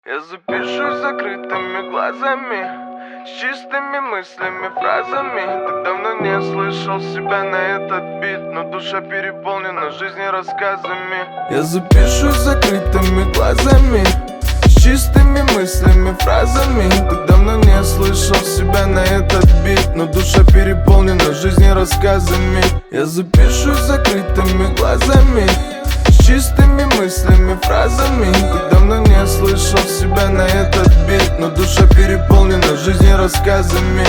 Я запишу с закрытыми глазами, с чистыми мыслями, фразами. Так давно не слышал себя на этот бит, но душа переполнена жизнью рассказами. Я запишу с закрытыми глазами, с чистыми мыслями, фразами. Так давно не слышал себя на этот бит, но душа переполнена жизнью рассказами. Я запишу с закрытыми глазами, с чистыми мыслями, фразами. Так давно не слышал себя на этот бит, но душа переполнена жизнью рассказами.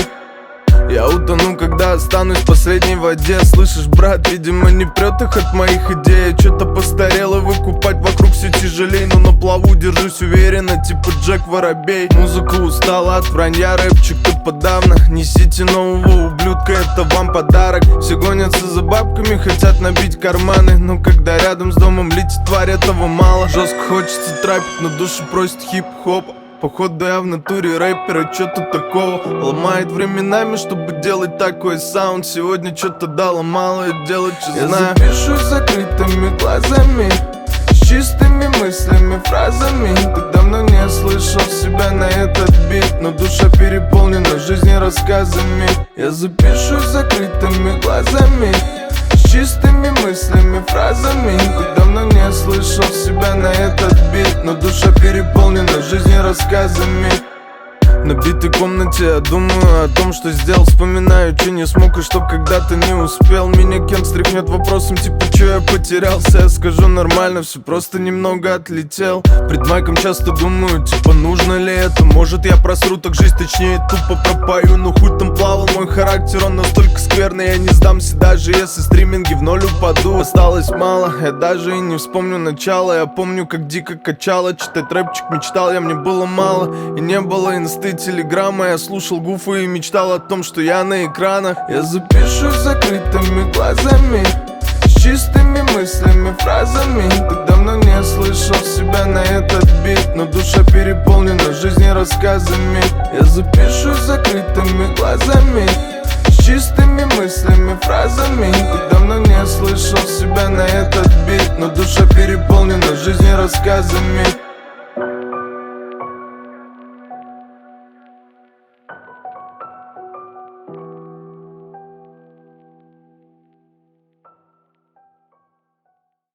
Я утону, когда останусь в последней воде. Слышишь, брат, видимо не прет их от моих идей. Я что-то постарел и выкупать вокруг все тяжелей, но на плаву держусь уверенно, типа Джек Воробей. Музыка устала от вранья, рэпчик-то подавно. Несите нового ублюдка, это вам подарок. Все гонятся за бабками, хотят набить карманы, но когда рядом с домом летит тварь, этого мало. Жестко хочется трапить, но душа просит хип-хоп. Походу я в натуре рэпера, чё тут такого? Ломает временами, чтобы делать такой саунд. Сегодня чё-то дало мало и делать, что я знаю. Я запишу с закрытыми глазами, с чистыми мыслями, фразами. Так давно не слышал себя на этот бит, но душа переполнена жизнью рассказами. Я запишу с закрытыми глазами, с чистыми мыслями, фразами. Так давно не слышал себя на этот бит, но душа переполнена жизнью рассказами. В набитой комнате я думаю о том, что сделал. Вспоминаю, что не смог и что когда-то не успел. Меня Кен стряхнет вопросом, типа, чё я потерялся. Я скажу нормально, все просто немного отлетел. Пред майком часто думаю, типа, нужно ли это? Может я просру, так жизнь точнее тупо пропою. Но хуй там плавал, мой характер, он настолько скверный. Я не сдамся, даже если стриминги в ноль упаду. Осталось мало, я даже и не вспомню начало. Я помню, как дико качало, читать рэпчик мечтал я, мне было мало. И не было инсты, телеграмма. Я слушал гуфы и мечтал о том, что я на экранах. Я запишу с закрытыми глазами, с чистыми мыслями, фразами. Так давно не слышал себя на этот бит, но душа переполнена жизнью рассказами. Я запишу с закрытыми глазами, с чистыми мыслями, фразами. Так давно не слышал себя на этот бит, но душа переполнена жизнью рассказами.